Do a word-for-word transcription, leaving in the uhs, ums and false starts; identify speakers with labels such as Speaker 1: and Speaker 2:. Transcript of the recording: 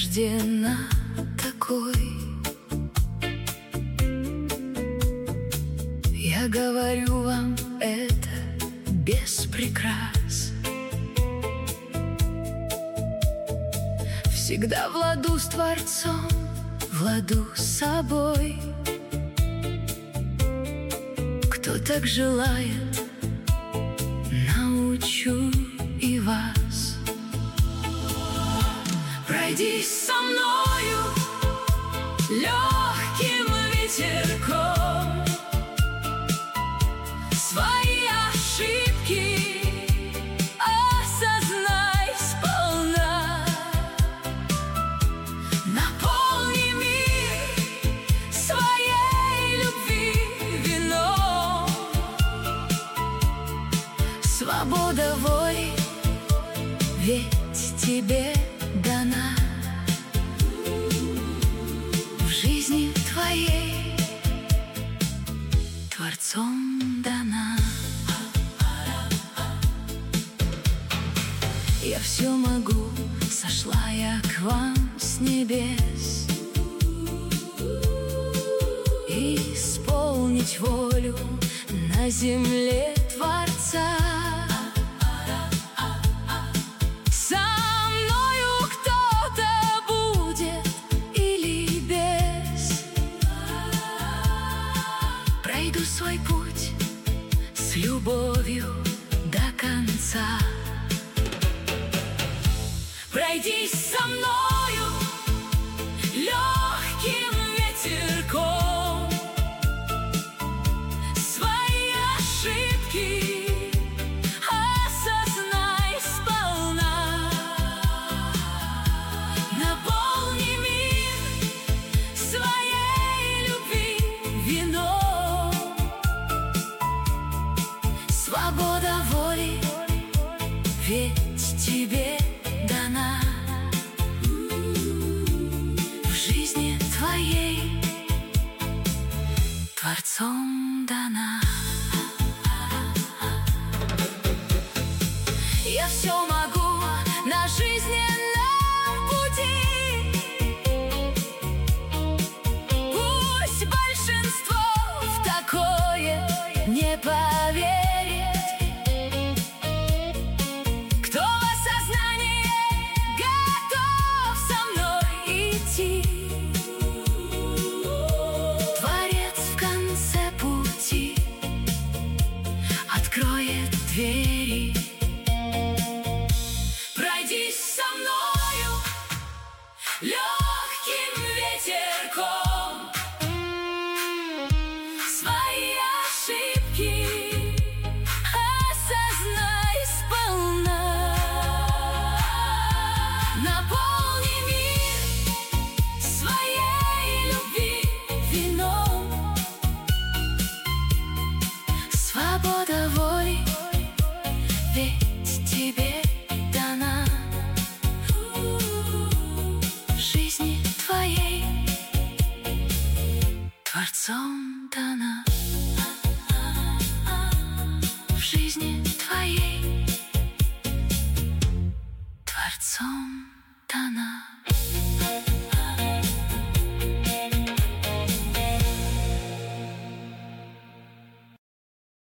Speaker 1: рождена такой. Я говорю вам это без прикрас, всегда в ладу с Творцом, в ладу с собой. Кто так желает, научу и вас. Пройдись со мною легким ветерком, свои ошибки осознай сполна. Наполни мир своей любви вином. Свобода воли ведь тебе дана. В жизни твоей Творцом дана. Я все могу, сошла я к вам с небес, исполнить волю на земле Творца. Со мною кто-то будет или без, пройду свой путь с любовью до конца. Пройдись со мною легким ветерком, свои ошибки осознай сполна. Наполни мир своей любви вином. Свобода воли ведь тебе дана. В жизни твоей Творцом дана. Я все могу на жизненном пути. Пусть большинство в такое не поверит, кто в осознании готов со мной идти. Творец в конце пути откроет двери. Пройдись со мною легким ветерком, свои ошибки осознай сполна. Наполни мир своей любви вином. Свобода воли ведь тебе дана. В жизни твоей Творцом дана. В жизни твоей